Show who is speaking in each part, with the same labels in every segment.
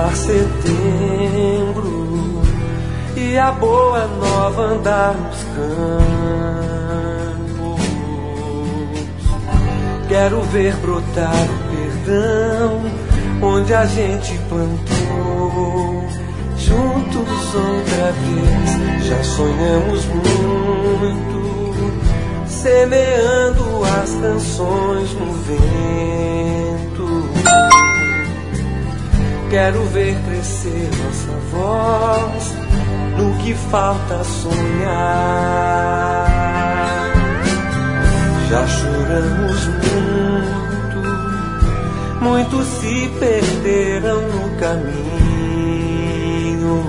Speaker 1: chegar setembro e a boa nova andar nos campos. Quero ver brotar o perdão onde a gente plantou. Juntos outra vez, já sonhamos muito, semeando as canções no vento. Quero ver crescer nossa voz no que falta sonhar. Já choramos muito, muitos se perderam no caminho.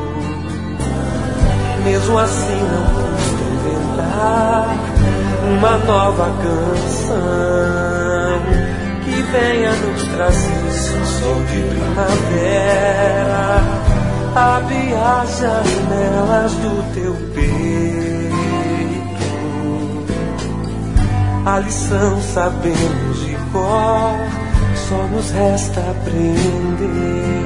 Speaker 1: Mesmo assim não custa inventar uma nova canção que venha nos trazer sol de primavera. Abre as janelas do teu peito. A lição sabemos de cor, só nos resta aprender.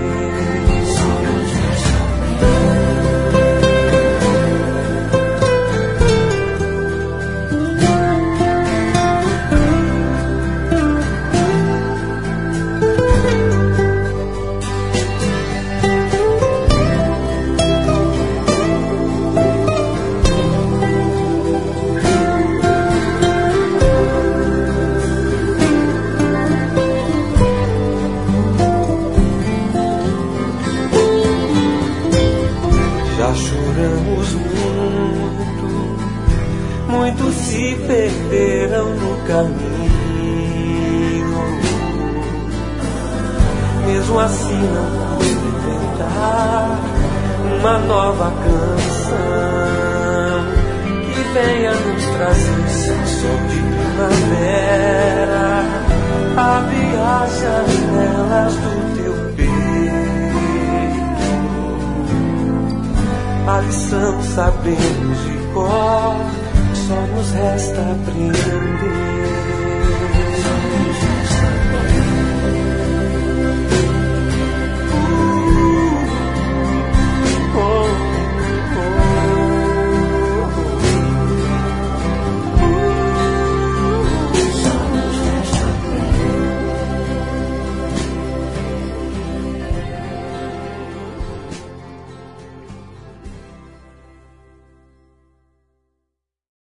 Speaker 1: Choramos muito, muitos se perderam no caminho. Mesmo assim não pude inventar uma nova canção que venha nos trazer sol de primavera. Abre as janelas do teu peito. A lição sabemos de cor, só nos resta aprender.